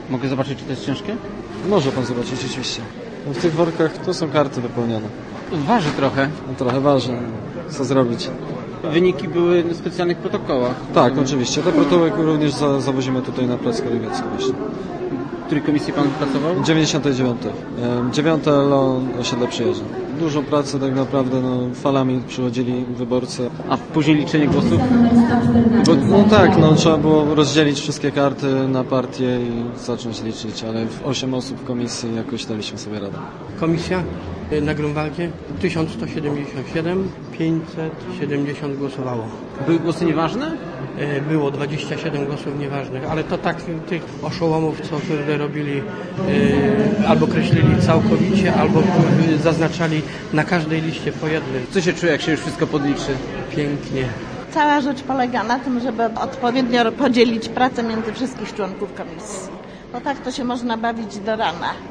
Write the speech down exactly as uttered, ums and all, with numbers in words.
Mogę zobaczyć, czy to jest ciężkie? Może pan zobaczyć, oczywiście. No w tych workach to są karty wypełnione. Waży trochę. No trochę ważne. Co zrobić? Wyniki były w specjalnych protokołach. Tak, oczywiście. Te protokoły również za, zawozimy tutaj na plac Chorowiecki właśnie. W której komisji pan pracował? dziewięćdziesiątej dziewiątej. Dziewiąte L O osiedle Przyjeżdża. Dużo pracy tak naprawdę, no, falami przychodzili wyborcy. A później liczenie głosów? Bo, no tak, no trzeba było rozdzielić wszystkie karty na partie i zacząć liczyć, ale w osiem osób w komisji jakoś daliśmy sobie radę. Komisja na Grunwaldzie tysiąc sto siedemdziesiąt siedem, pięćset siedemdziesiąt głosowało. Były głosy nieważne? Było dwadzieścia siedem głosów nieważnych, ale to tak tych oszołomów, co kurde robili, yy, albo kreślili całkowicie, albo yy, zaznaczali na każdej liście po jednym. Co się czuje, jak się już wszystko podliczy? Pięknie. Cała rzecz polega na tym, żeby odpowiednio podzielić pracę między wszystkich członków komisji. Bo tak to się można bawić do rana.